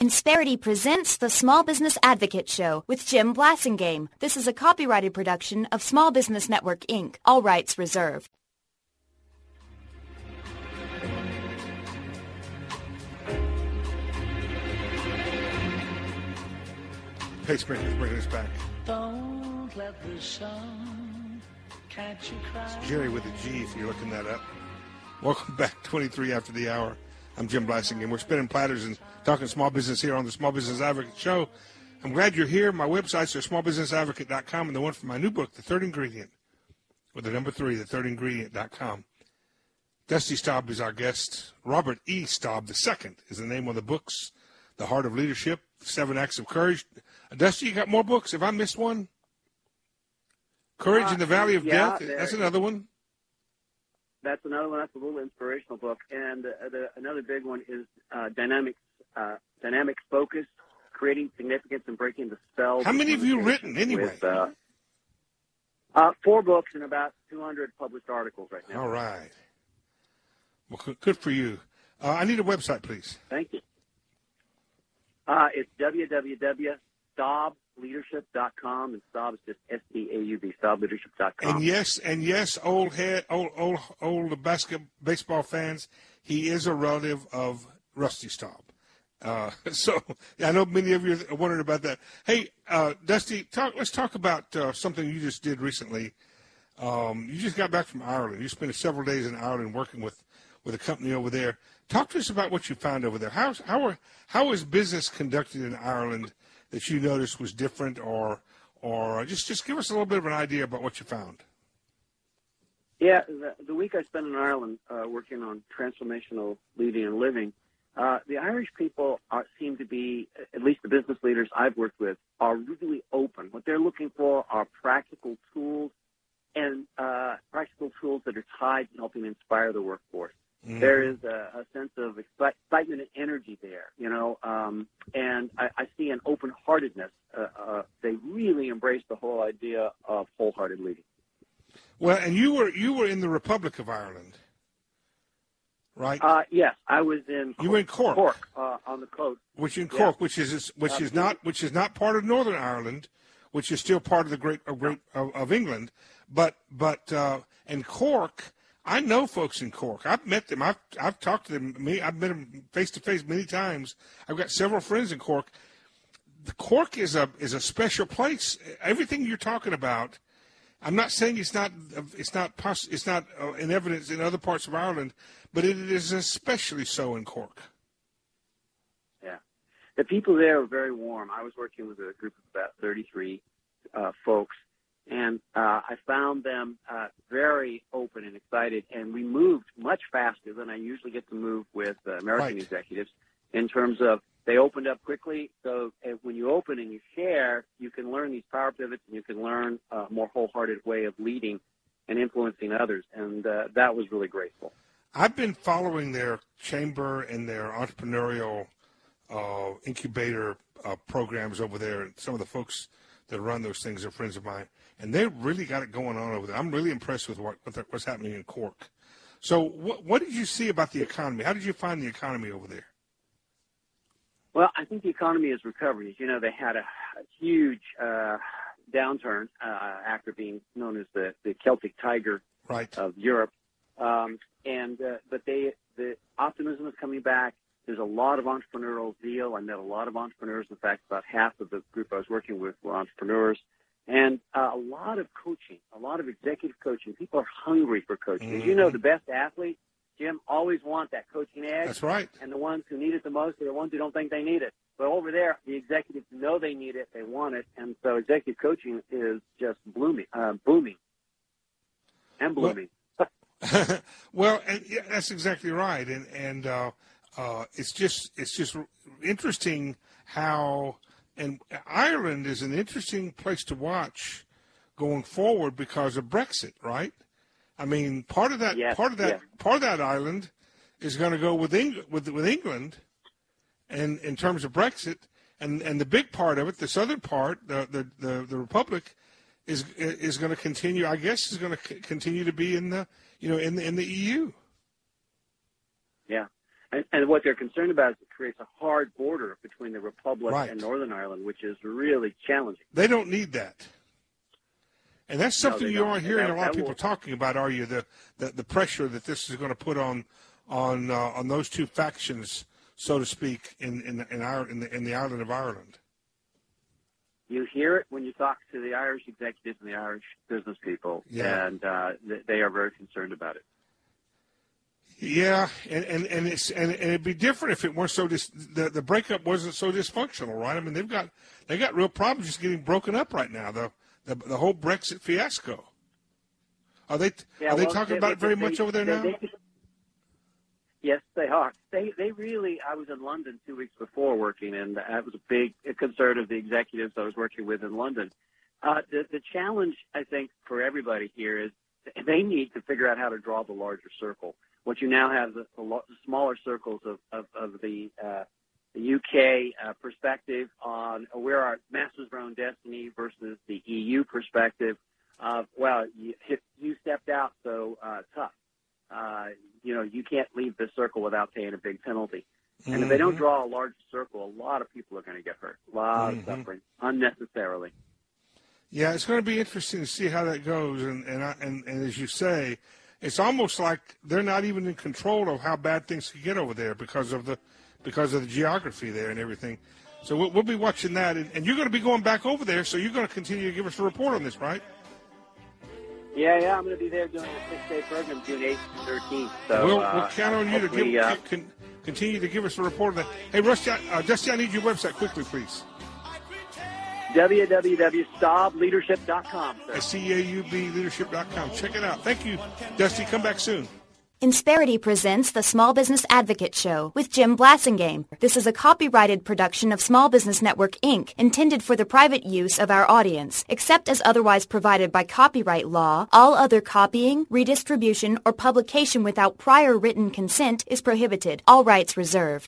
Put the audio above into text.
Insperity presents the Small Business Advocate Show with Jim Blasingame. This is a copyrighted production of Small Business Network, Inc., all rights reserved. Pacemakers bringing us back. Don't let the sun catch you cry. It's Jerry with a G if you're looking that up. Welcome back, 23 after the hour. I'm Jim Blasingame. We're spinning platters and talking small business here on the Small Business Advocate Show. I'm glad you're here. My websites are smallbusinessadvocate.com and the one for my new book, The Third Ingredient, with the number 3, thethirdingredient.com. Dusty Staub is our guest. Robert E. Staub II is the name of the books. The Heart of Leadership, 7 Acts of Courage. Dusty, you got more books? Have I missed one? Courage in the Valley of Death? That's another one. That's another one. That's a little inspirational book. And another big one is Dynamic Focus, Creating Significance and Breaking the Spell. How many have you written anyway? With, 4 books and about 200 published articles right now. All right. Well, good for you. I need a website, please. Thank you. It's www.staubleadership.com, and Staub is just S-T-A-U-B, staubleadership.com. And yes, old baseball fans, he is a relative of Rusty Staub. So I know many of you are wondering about that. Hey, Dusty, let's talk about something you just did recently. You just got back from Ireland. You spent several days in Ireland working with a company over there. Talk to us about what you found over there. How is business conducted in Ireland that you noticed was different, or just give us a little bit of an idea about what you found? Yeah, the week I spent in Ireland working on transformational leading and living, the Irish people seem to be, at least the business leaders I've worked with, are really open. What they're looking for are practical tools and practical tools that are tied to helping inspire the workforce. Mm-hmm. There is a sense of excitement and energy there, and I see an open-heartedness. They really embrace the whole idea of wholehearted leading. Well, and you were in the Republic of Ireland, right? Yes, I was in. You were in Cork. Cork on the coast. Which is not part of Northern Ireland, which is still part of the of England, but and Cork. I know folks in Cork. I've met them. I've talked to them. I've met them face to face many times. I've got several friends in Cork. The Cork is a special place. Everything you're talking about, I'm not saying it's not in evidence in other parts of Ireland, but it is especially so in Cork. Yeah, the people there are very warm. I was working with a group of about 33 folks. And I found them very open and excited, and we moved much faster than I usually get to move with American executives in terms of they opened up quickly. So when you open and you share, you can learn these power pivots, and you can learn a more wholehearted way of leading and influencing others. And that was really grateful. I've been following their chamber and their entrepreneurial incubator programs over there, and some of the folks that run those things are friends of mine, and they really got it going on over there. I'm really impressed with what's happening in Cork. So what did you see about the economy? How did you find the economy over there? Well, I think the economy is recovering. As you know, they had a huge downturn after being known as the Celtic Tiger of Europe. But the optimism is coming back. There's a lot of entrepreneurial zeal. I met a lot of entrepreneurs. In fact, about half of the group I was working with were entrepreneurs. And a lot of coaching, a lot of executive coaching. People are hungry for coaching. Mm-hmm. As you know, the best athletes, Jim, always want that coaching edge. That's right. And the ones who need it the most are the ones who don't think they need it. But over there, the executives know they need it, they want it. And so executive coaching is just booming. Well, and yeah, that's exactly right. And it's just interesting how, and Ireland is an interesting place to watch going forward because of Brexit, right? I mean, part of that island is going to go with England, and in terms of Brexit, and the big part of it, the southern part, the Republic, is going to continue. I guess is going to continue to be in the in the EU. Yeah. And what they're concerned about is it creates a hard border between the Republic Right. and Northern Ireland, which is really challenging. They don't need that. And that's something they you don't. aren't hearing And a lot of that people will- talking about, are you? The pressure that this is going to put on those two factions, so to speak, in the island of Ireland. You hear it when you talk to the Irish executives and the Irish business people, Yeah. and they are very concerned about it. Yeah, and it'd be different if it weren't so the breakup wasn't so dysfunctional, right? I mean, they got real problems just getting broken up right now. The whole Brexit fiasco. Are they talking about it very much over there now? Yes, they are. They really. I was in London 2 weeks before working, and that was a big concern of the executives I was working with in London. The challenge, I think, for everybody here is they need to figure out how to draw the larger circle. What you now have the smaller circles of the UK perspective on where our masters of our own destiny versus the EU perspective of, well, you stepped out, so tough. You can't leave the circle without paying a big penalty. And if they don't draw a large circle, a lot of people are going to get hurt. A lot of suffering unnecessarily. Yeah, it's going to be interesting to see how that goes. And as you say, it's almost like they're not even in control of how bad things could get over there because of the geography there and everything. So we'll be watching that. And you're going to be going back over there, so you're going to continue to give us a report on this, right? Yeah, I'm going to be there doing a 6-day program June 8th and 13th. So we'll count on you to continue to give us a report on that. Hey, Rusty, Dusty, I need your website quickly, please. www.staubleadership.com. CAUBleadership.com. Check it out. Thank you, Dusty. Come back soon. Insperity presents the Small Business Advocate Show with Jim Blassingame. This is a copyrighted production of Small Business Network, Inc., intended for the private use of our audience. Except as otherwise provided by copyright law, all other copying, redistribution, or publication without prior written consent is prohibited. All rights reserved.